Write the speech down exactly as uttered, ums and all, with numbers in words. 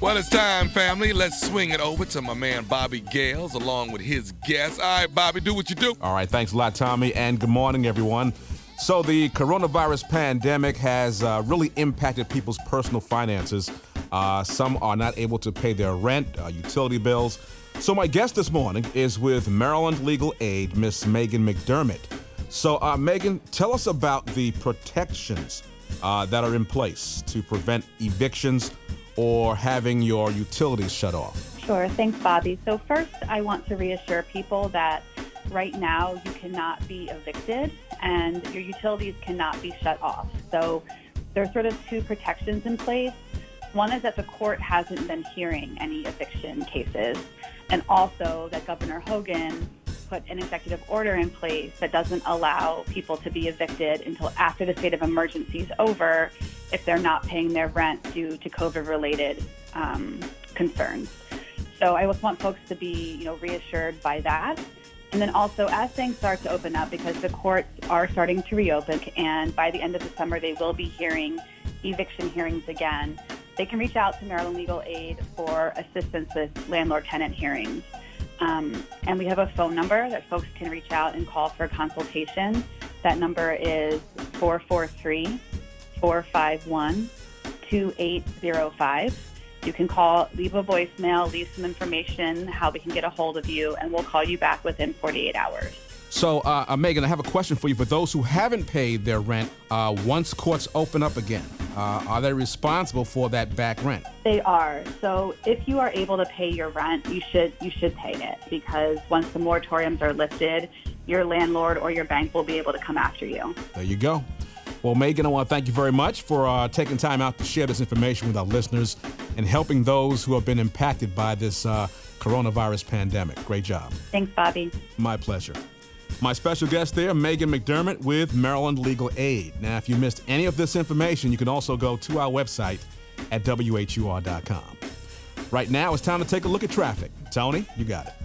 Well, it's time, family. Let's swing it over to my man Bobby Gales along with his guests. All right, Bobby, do what you do. All right, thanks a lot, Tommy, and good morning, everyone. So the coronavirus pandemic has uh, really impacted people's personal finances. Uh, some are not able to pay their rent, uh, utility bills. So my guest this morning is with Maryland Legal Aid, Miss Megan McDermott. So, uh, Megan, tell us about the protections uh, that are in place to prevent evictions or having your utilities shut off. Sure. Thanks, Bobby. So first, I want to reassure people that right now you cannot be evicted and your utilities cannot be shut off. So there's sort of two protections in place. One is that the court hasn't been hearing any eviction cases, and also that Governor Hogan put an executive order in place that doesn't allow people to be evicted until after the state of emergency is over if they're not paying their rent due to COVID-related um, concerns. So I just want folks to be, you know, reassured by that. And then also, as things start to open up, because the courts are starting to reopen, and by the end of the summer they will be hearing eviction hearings again, they can reach out to Maryland Legal Aid for assistance with landlord-tenant hearings. Um, and we have a phone number that folks can reach out and call for a consultation. That number is four four three, four five one, two eight zero five. You can call, leave a voicemail, leave some information, how we can get a hold of you, and we'll call you back within forty-eight hours. So, uh, uh, Megan, I have a question for you. For those who haven't paid their rent, uh, once courts open up again, uh, are they responsible for that back rent? They are. So if you are able to pay your rent, you should you should pay it, because once the moratoriums are lifted, your landlord or your bank will be able to come after you. There you go. Well, Megan, I want to thank you very much for uh, taking time out to share this information with our listeners and helping those who have been impacted by this uh, coronavirus pandemic. Great job. Thanks, Bobby. My pleasure. My special guest there, Megan McDermott with Maryland Legal Aid. Now, if you missed any of this information, you can also go to our website at W H U R dot com. Right now, it's time to take a look at traffic. Tony, you got it.